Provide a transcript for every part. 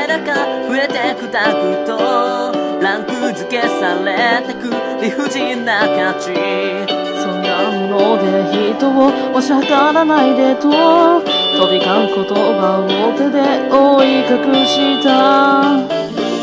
らか増えてくタグとランク付けされてく理不尽な価値。 そんなもので人を押し量らないでと飛び交う言葉を手で覆い隠した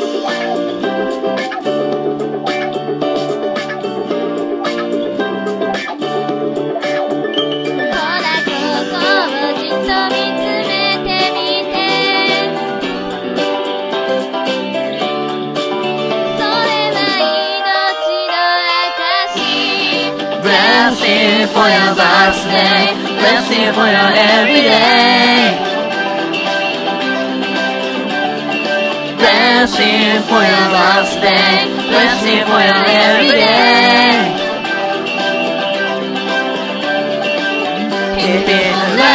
Blessing for your birthday, blessing for your everyday. Blessing for your birthday, blessing for your everyday. Keep it alive.